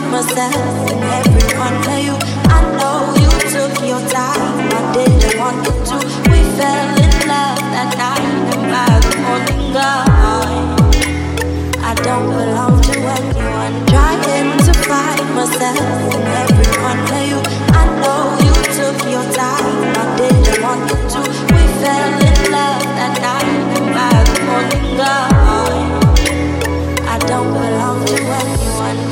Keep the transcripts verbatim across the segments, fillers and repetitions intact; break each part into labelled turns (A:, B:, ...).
A: myself and everyone knew you. I know you took your time. I didn't want you to. We fell in love that night, and by the morning gone, I don't belong to anyone. Trying to find myself and everyone knew you. I know you took your time. I didn't want you to. We fell in love that night, and by the morning gone, I don't belong to anyone.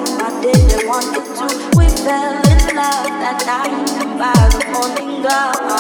A: We fell in love that night, and by the morning gone,